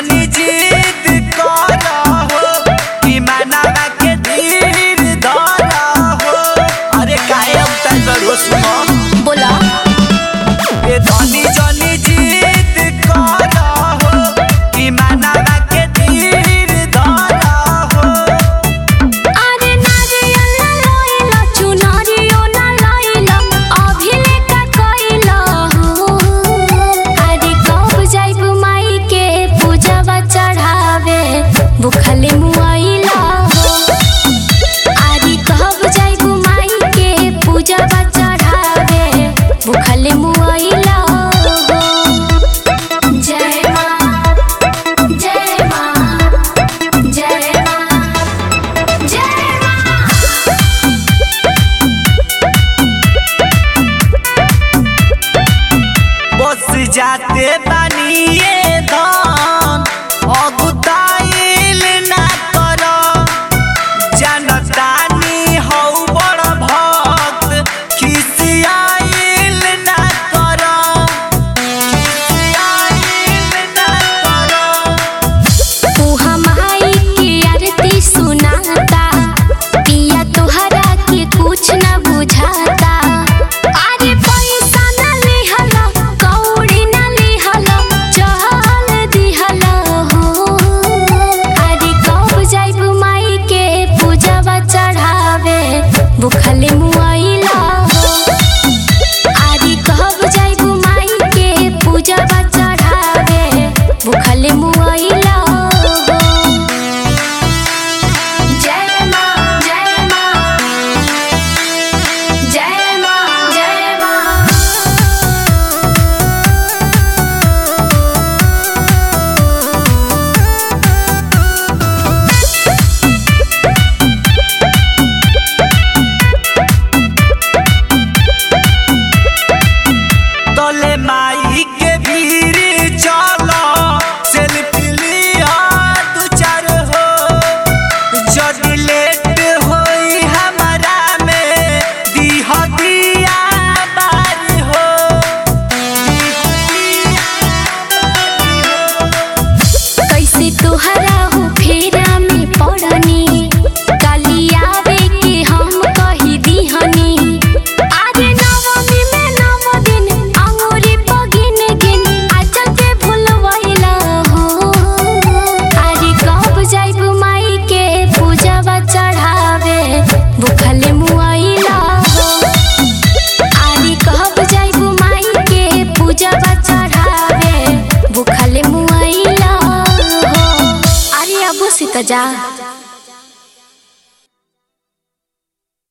जनी जिद करा हो कि मनावा के धीर धरा हो। अरे कायम तक सुनो बोला ए धनी जनी जिद करा हो कि मनावा के धीर धरा हो। अरे नारियल ना लइला चुनरियो ना लइला अभी लेका कइला हो। अरे कब जाइब माई के पूजवा चढ़ावे भूखले मुआइला हो। अरे कब जाइब माई के पूजवा चढ़ावे भूखले मुआइला हो। जय माँ जय माँ जय माँ जय माँ। बस जाते बानिए धान अगुताइल ना करो। जनतानी हौ बड़ भक्त खिसियाइल ना करो। खिसियाइल ना करो। तू हमाई की आरती सुनाता पिया तोहरा के कुछ न बुझाता। अरे पैसा न लिहला कौड़ी न लिहला चल दिहला हो। अरे कब जाइब माई के पूजवा चढ़ावे भूखले मुआइला हो। अरे कब जाइब माई के पूजवा चढ़ावे भूखले मुआइला हो। जय माँ जय माँ जय माँ जय माँ। तले माई के भीड़ चलो सेल्फी लिया दू चार हो। जदी लेट होई हमारा में दीह दिया बारी हो। कैसे तोहरा हो फेरा में पड़नी काली आवे के हम कही दीहनी। अरे नवमी में नव दिन अंगूरी पगिन गिन आचल के भूलवैला हो। अरे कब जाइब माई के पूजवा चढ़ावे भूखले मुआइला हो। अरे कब जाइब माई के पूजवा चढ़ावे भूखले मुआइला हो। अरे अबो सीता जा।